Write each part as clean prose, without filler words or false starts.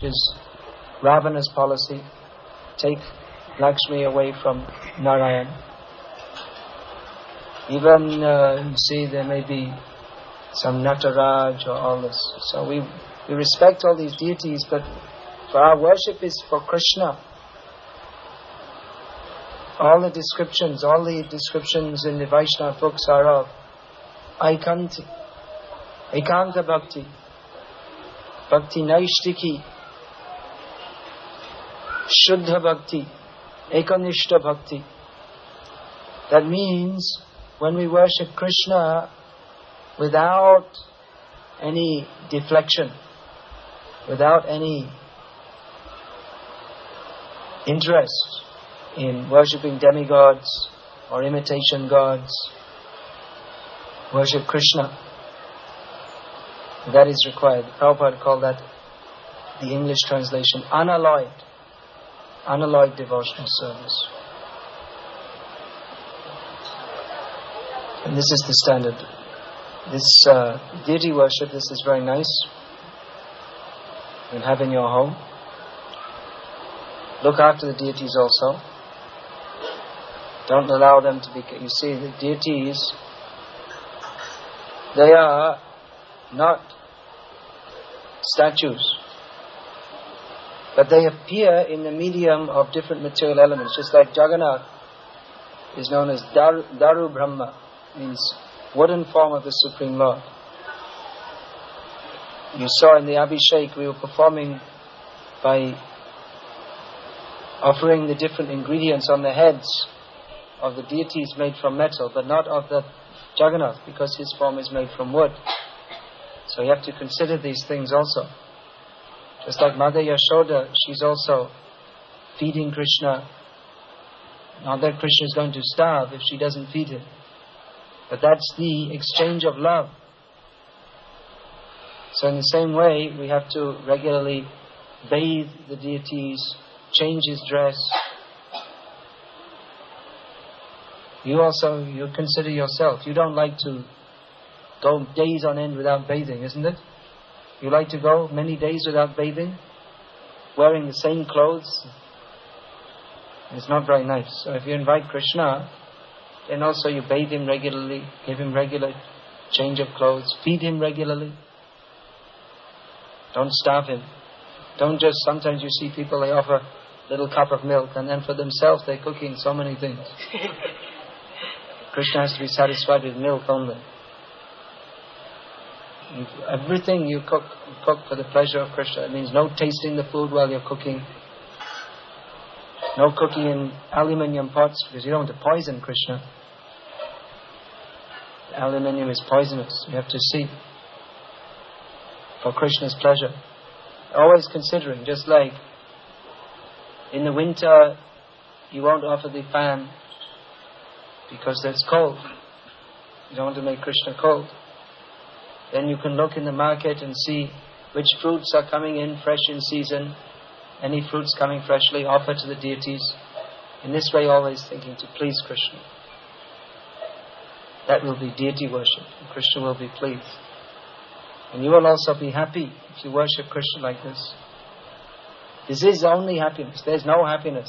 which is Ravana's policy. Take Lakshmi away from Narayan. Even, you see, there may be some Nataraj or all this. So we respect all these deities, but for our worship is for Krishna. All the descriptions in the Vaishnava books are of Ekanta Bhakti, Bhakti Naishtiki, Shuddha Bhakti, Ekanishta Bhakti. That means when we worship Krishna without any deflection, without any interest in worshipping demigods or imitation gods, worship Krishna. That is required. Prabhupada called that, the English translation, unalloyed devotional service. And this is the standard. This deity worship, this is very nice. You can have in your home. Look after the deities also. Don't allow them to be... You see, the deities, they are not statues, but they appear in the medium of different material elements. Just like Jagannath is known as Daru Brahma, means wooden form of the Supreme Lord. You saw in the Abhishek we were performing by offering the different ingredients on the heads of the deities made from metal, but not of the Jagannath, because his form is made from wood. So you have to consider these things also. Just like Mother Yashoda, she's also feeding Krishna. Not that Krishna is going to starve if she doesn't feed him, but that's the exchange of love. So in the same way, we have to regularly bathe the deities, change his dress. You consider yourself. You don't like to go days on end without bathing, isn't it? You like to go many days without bathing, wearing the same clothes. It's not very nice. So if you invite Krishna, then also you bathe him regularly, give him regular change of clothes, feed him regularly. Don't starve him. Don't just, sometimes you see people, they offer a little cup of milk and then for themselves they're cooking so many things. Krishna has to be satisfied with milk only. Everything you cook for the pleasure of Krishna. It means no tasting the food while you're cooking. No cooking in aluminium pots, because you don't want to poison Krishna. Aluminium is poisonous. You have to see. For Krishna's pleasure. Always considering, just like in the winter you won't offer the fan because that's cold. You don't want to make Krishna cold. Then you can look in the market and see which fruits are coming in fresh in season. Any fruits coming freshly, offer to the deities. In this way, always thinking to please Krishna. That will be deity worship, and Krishna will be pleased. And you will also be happy if you worship Krishna like this. This is only happiness. There's no happiness.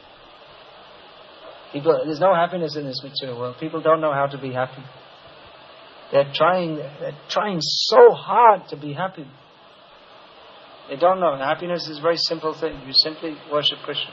There's no happiness in this material world. People don't know how to be happy. They're trying so hard to be happy. They don't know. Happiness is a very simple thing. You simply worship Krishna.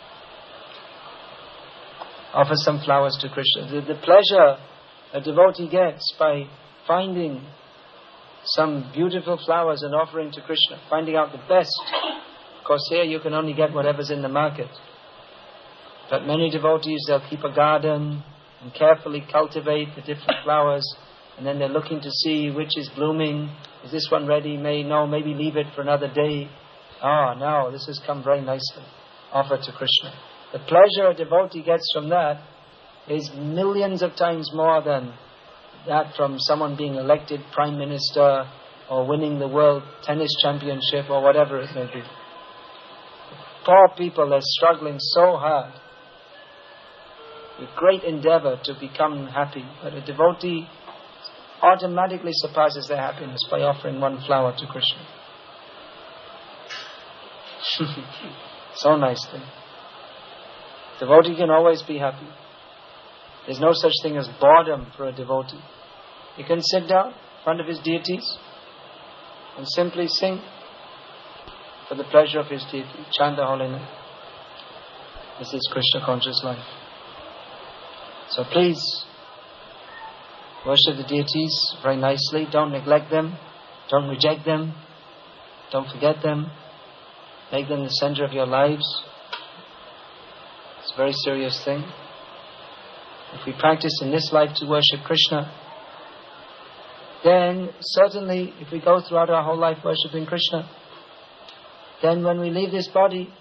Offer some flowers to Krishna. The pleasure a devotee gets by finding some beautiful flowers and offering to Krishna, finding out the best. Of course, here you can only get whatever's in the market. But many devotees, they'll keep a garden and carefully cultivate the different flowers. And then they're looking to see which is blooming. Is this one ready? Maybe leave it for another day. No, this has come very nicely. Offer to Krishna. The pleasure a devotee gets from that is millions of times more than that from someone being elected Prime Minister or winning the World Tennis Championship or whatever it may be. Poor people are struggling so hard with great endeavor to become happy. But a devotee automatically surpasses their happiness by offering one flower to Krishna. So nice thing. Devotee can always be happy. There's no such thing as boredom for a devotee. He can sit down in front of his deities and simply sing for the pleasure of his deity, chant the holy name. This is Krishna conscious life. So please, worship the deities very nicely. Don't neglect them. Don't reject them. Don't forget them. Make them the center of your lives. It's a very serious thing. If we practice in this life to worship Krishna, then certainly if we go throughout our whole life worshipping Krishna, then when we leave this body,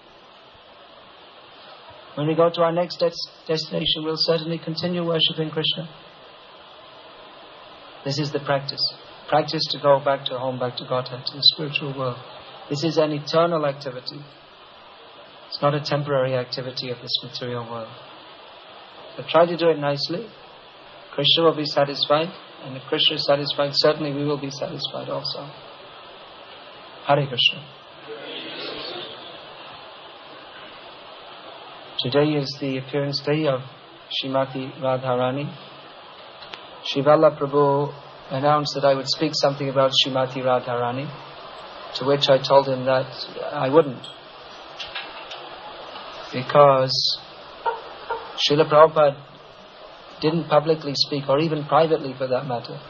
when we go to our next destination, we'll certainly continue worshipping Krishna. This is the practice. Practice to go back to home, back to Godhead, to the spiritual world. This is an eternal activity. It's not a temporary activity of this material world. So try to do it nicely. Krishna will be satisfied, and if Krishna is satisfied, certainly we will be satisfied also. Hare Krishna. Today is the appearance day of Srimati Radharani. Sri Vallabh Prabhu announced that I would speak something about Srimati Radharani, to which I told him that I wouldn't, because Srila Prabhupada didn't publicly speak, or even privately for that matter.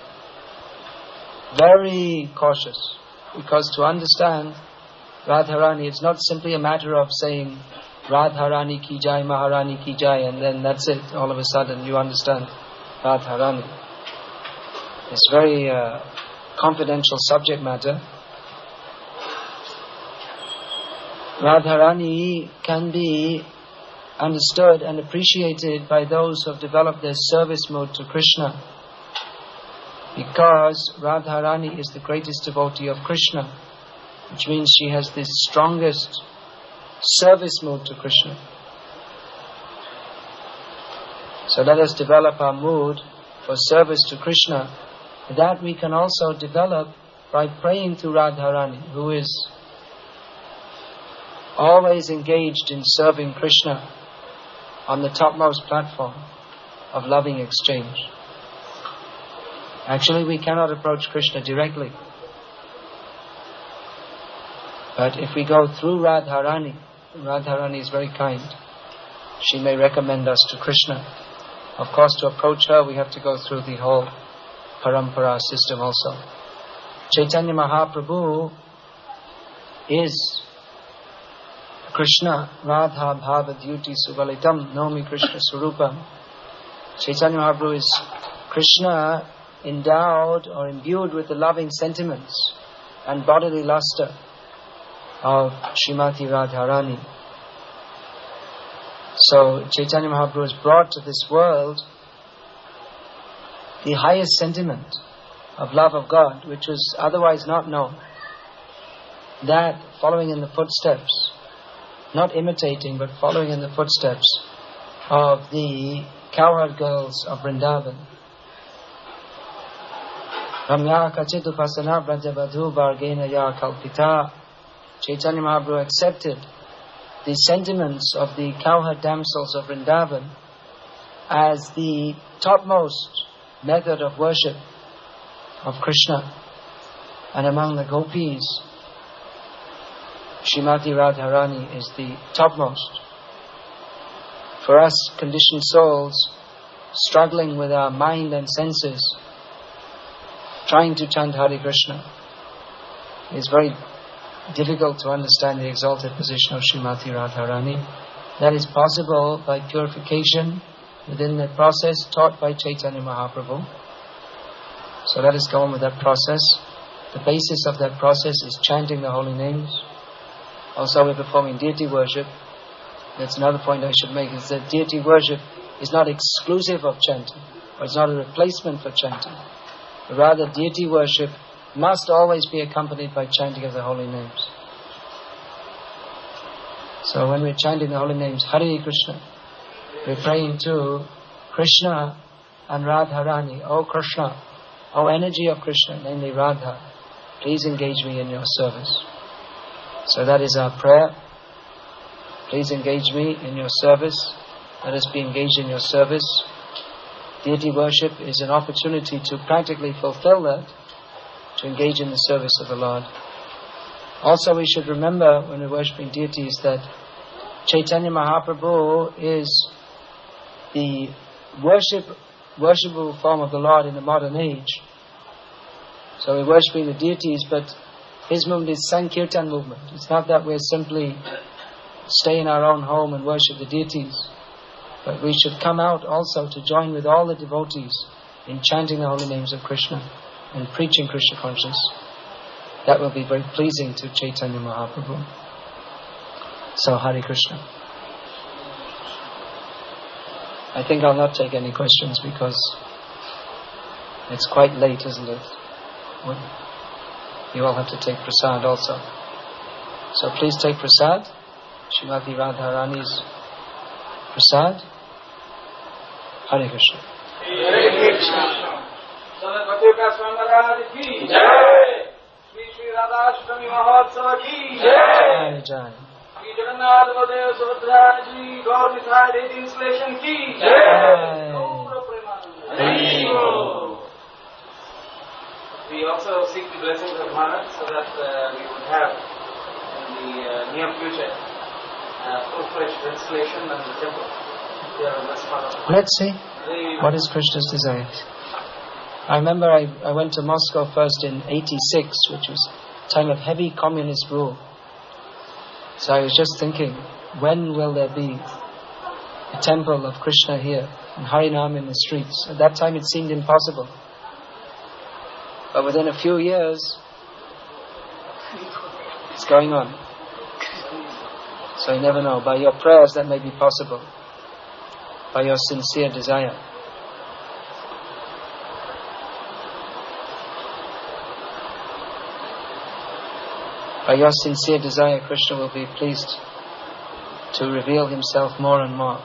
Very cautious, because to understand Radharani, it's not simply a matter of saying Radharani ki jai, Maharani ki jai, and then that's it. All of a sudden you understand Radharani. It's very confidential subject matter. Radharani can be understood and appreciated by those who have developed their service mode to Krishna, because Radharani is the greatest devotee of Krishna, which means she has the strongest service mode to Krishna. So let us develop our mood for service to Krishna. That we can also develop by praying to Radharani, who is always engaged in serving Krishna on the topmost platform of loving exchange. Actually, we cannot approach Krishna directly. But if we go through Radharani, Radharani is very kind. She may recommend us to Krishna. Of course, to approach her, we have to go through the whole parampara system also. Chaitanya Mahaprabhu is Krishna, Radha Bhava Dyuti Suvalitam Nomi Krishna Surupam. Chaitanya Mahaprabhu is Krishna endowed or imbued with the loving sentiments and bodily luster of Srimati Radharani. So Chaitanya Mahaprabhu has brought to this world the highest sentiment of love of God, which was otherwise not known. That following in the footsteps, not imitating, but following in the footsteps of the cowherd girls of Vrindavan. Ramya Kachit Upasana Brajavadhu Bargena Ya Kalpita. Chaitanya Mahaprabhu accepted the sentiments of the cowherd damsels of Vrindavan as the topmost method of worship of Krishna. And among the gopis, Srimati Radharani is the topmost. For us conditioned souls, struggling with our mind and senses, trying to chant Hare Krishna, is very difficult to understand the exalted position of Srimati Radharani. That is possible by purification within the process taught by Chaitanya Mahaprabhu. So let us go on with that process. The basis of that process is chanting the holy names. Also we're performing deity worship. That's another point I should make, is that deity worship is not exclusive of chanting, or it's not a replacement for chanting. But rather deity worship must always be accompanied by chanting of the holy names. So when we're chanting the holy names, Hare Krishna, we're praying to Krishna and Radharani. O Krishna, O energy of Krishna, namely Radha, please engage me in your service. So that is our prayer. Please engage me in your service. Let us be engaged in your service. Deity worship is an opportunity to practically fulfill that, to engage in the service of the Lord. Also, we should remember when we're worshipping deities that Chaitanya Mahaprabhu is the worshipable form of the Lord in the modern age. So we're worshipping the deities, but his movement is Sankirtan movement. It's not that we're simply stay in our own home and worship the deities, but we should come out also to join with all the devotees in chanting the holy names of Krishna and preaching Krishna consciousness. That will be very pleasing to Chaitanya Mahaprabhu. So, Hare Krishna. I think I'll not take any questions because it's quite late, isn't it? You all have to take prasad also. So please take prasad. Srimati Radharani's prasad. Hare Krishna. Hare Krishna. Sarvati ka Swamaraj ki jai. Shri Radha Ashtami Mahotsava ki jai. Jai. Shri Jagannath Badev Subhadra Ji Gaur Mithai Devi installation ki jai. We also seek the blessings of Maharaj so that we would have in the near future full-fledged installation and the temple. Let's see. What is Krishna's desire? I remember I went to Moscow first in 86, which was a time of heavy communist rule. So I was just thinking, when will there be a temple of Krishna here, and Harinam in the streets? At that time it seemed impossible. But within a few years, it's going on. So you never know. By your prayers that may be possible. By your sincere desire. By your sincere desire, Krishna will be pleased to reveal himself more and more.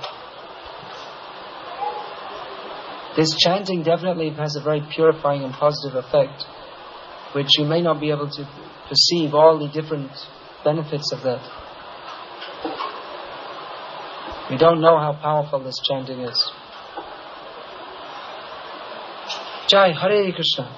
This chanting definitely has a very purifying and positive effect, which you may not be able to perceive all the different benefits of that. We don't know how powerful this chanting is. Jai Hare Krishna.